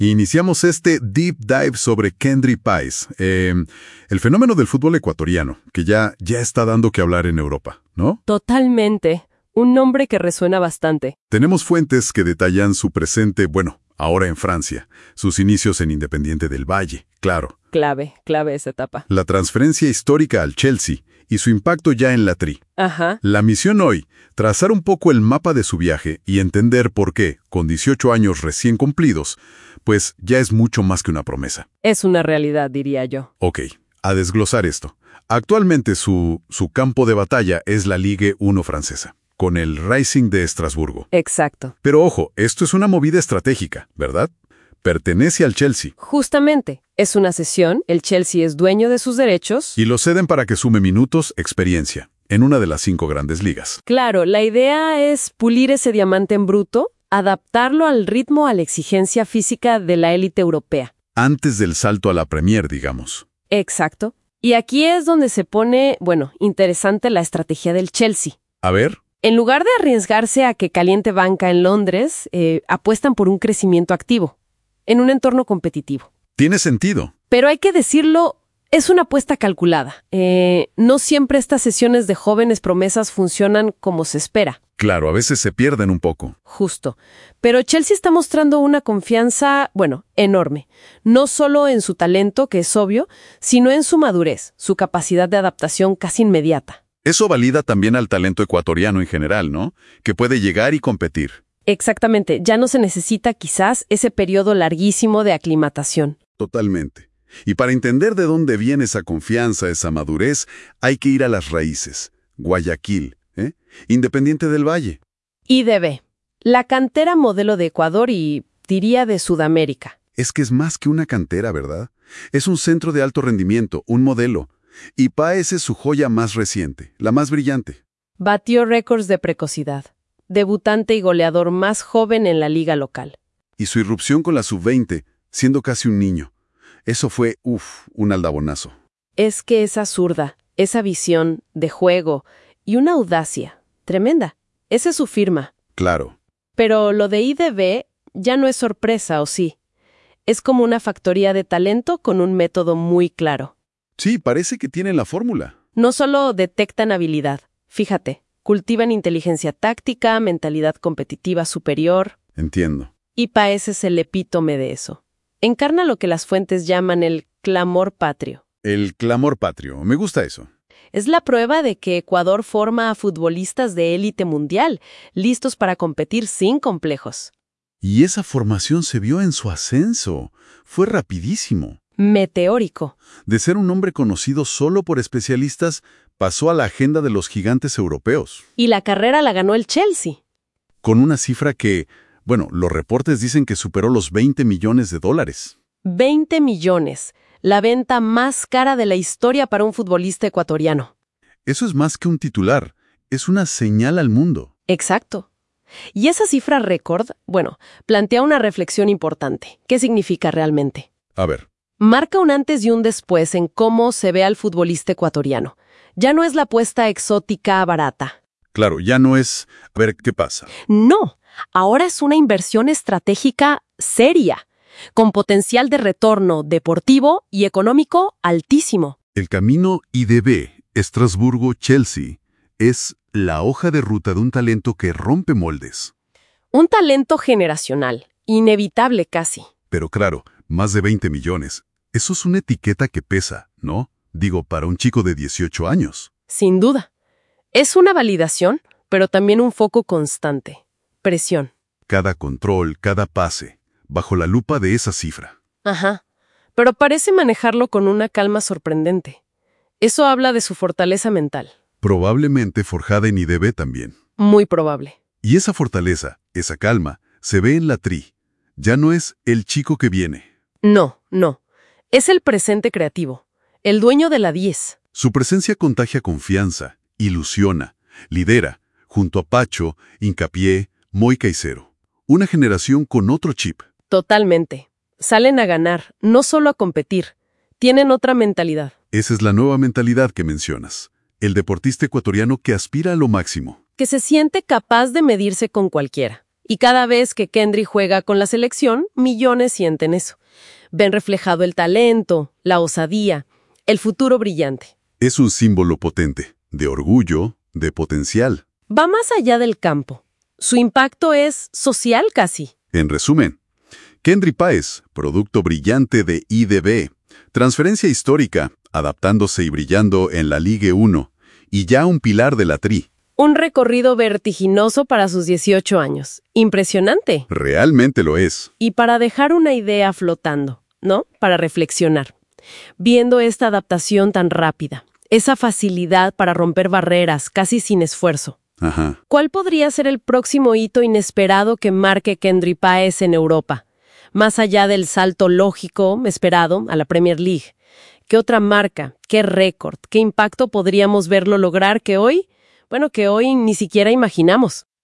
Iniciamos este deep dive sobre Kendry Páez, el fenómeno del fútbol ecuatoriano, que ya está dando que hablar en Europa, ¿no? Totalmente. Un nombre que resuena bastante. Tenemos fuentes que detallan su presente, ahora en Francia, sus inicios en Independiente del Valle, claro. Clave esa etapa. La transferencia histórica al Chelsea y su impacto ya en la Tri. Ajá. La misión hoy, trazar un poco el mapa de su viaje y entender por qué, con 18 años recién cumplidos, pues ya es mucho más que una promesa. Es una realidad, diría yo. Ok, a desglosar esto. Actualmente su campo de batalla es la Ligue 1 francesa, con el Racing de Estrasburgo. Exacto. Pero ojo, esto es una movida estratégica, ¿verdad? Pertenece al Chelsea. Justamente, es una cesión, el Chelsea es dueño de sus derechos. Y lo ceden para que sume minutos, experiencia, en una de las 5 grandes ligas. Claro, la idea es pulir ese diamante en bruto, adaptarlo al ritmo, a la exigencia física de la élite europea. Antes del salto a la Premier, digamos. Exacto. Y aquí es donde se pone, interesante la estrategia del Chelsea. A ver. En lugar de arriesgarse a que caliente banca en Londres, apuestan por un crecimiento activo, en un entorno competitivo. Tiene sentido. Pero hay que decirlo, es una apuesta calculada. No siempre estas sesiones de jóvenes promesas funcionan como se espera. Claro, a veces se pierden un poco. Justo. Pero Chelsea está mostrando una confianza, enorme. No solo en su talento, que es obvio, sino en su madurez, su capacidad de adaptación casi inmediata. Eso valida también al talento ecuatoriano en general, ¿no? Que puede llegar y competir. Exactamente. Ya no se necesita quizás ese periodo larguísimo de aclimatación. Totalmente. Y para entender de dónde viene esa confianza, esa madurez, hay que ir a las raíces. Guayaquil, Independiente del Valle. IDB, la cantera modelo de Ecuador y, diría, de Sudamérica. Es que es más que una cantera, ¿verdad? Es un centro de alto rendimiento, un modelo. Y Páez es su joya más reciente, la más brillante. Batió récords de precocidad. Debutante y goleador más joven en la liga local. Y su irrupción con la sub-20, siendo casi un niño. Eso fue, un aldabonazo. Es que esa zurda, esa visión de juego y una audacia tremenda. Esa es su firma. Claro. Pero lo de IDB ya no es sorpresa, ¿o sí? Es como una factoría de talento con un método muy claro. Sí, parece que tienen la fórmula. No solo detectan habilidad, fíjate, cultivan inteligencia táctica, mentalidad competitiva superior. Entiendo. Y Páez es el epítome de eso. Encarna lo que las fuentes llaman el clamor patrio. El clamor patrio, me gusta eso. Es la prueba de que Ecuador forma a futbolistas de élite mundial, listos para competir sin complejos. Y esa formación se vio en su ascenso. Fue rapidísimo. Meteórico. De ser un hombre conocido solo por especialistas, pasó a la agenda de los gigantes europeos. Y la carrera la ganó el Chelsea. Con una cifra que, los reportes dicen que superó los $20 millones. 20 millones. La venta más cara de la historia para un futbolista ecuatoriano. Eso es más que un titular, es una señal al mundo. Exacto. Y esa cifra récord, plantea una reflexión importante. ¿Qué significa realmente? A ver. Marca un antes y un después en cómo se ve al futbolista ecuatoriano. Ya no es la apuesta exótica barata. Claro, ya no es a ver qué pasa. No, ahora es una inversión estratégica seria, con potencial de retorno deportivo y económico altísimo. El camino IDB, Estrasburgo-Chelsea, es la hoja de ruta de un talento que rompe moldes. Un talento generacional, inevitable casi. Pero claro, más de 20 millones. Eso es una etiqueta que pesa, ¿no? Digo, para un chico de 18 años. Sin duda. Es una validación, pero también un foco constante. Presión. Cada control, cada pase, bajo la lupa de esa cifra. Ajá. Pero parece manejarlo con una calma sorprendente. Eso habla de su fortaleza mental. Probablemente forjada en IDB también. Muy probable. Y esa fortaleza, esa calma, se ve en la Tri. Ya no es el chico que viene. No. Es el presente creativo. El dueño de la 10. Su presencia contagia confianza, ilusiona, lidera, junto a Pacho, Hincapié, Moy Caicedo. Una generación con otro chip. Totalmente. Salen a ganar, no solo a competir. Tienen otra mentalidad. Esa es la nueva mentalidad que mencionas. El deportista ecuatoriano que aspira a lo máximo. Que se siente capaz de medirse con cualquiera. Y cada vez que Kendry juega con la selección, millones sienten eso. Ven reflejado el talento, la osadía, el futuro brillante. Es un símbolo potente, de orgullo, de potencial. Va más allá del campo. Su impacto es social casi. En resumen, Kendry Páez, producto brillante de IDB, transferencia histórica, adaptándose y brillando en la Ligue 1, y ya un pilar de la Tri. Un recorrido vertiginoso para sus 18 años. Impresionante. Realmente lo es. Y para dejar una idea flotando, ¿no? Para reflexionar. Viendo esta adaptación tan rápida, esa facilidad para romper barreras casi sin esfuerzo. Ajá. ¿Cuál podría ser el próximo hito inesperado que marque Kendry Páez en Europa? Más allá del salto lógico esperado a la Premier League. ¿Qué otra marca, qué récord, qué impacto podríamos verlo lograr que hoy ni siquiera imaginamos?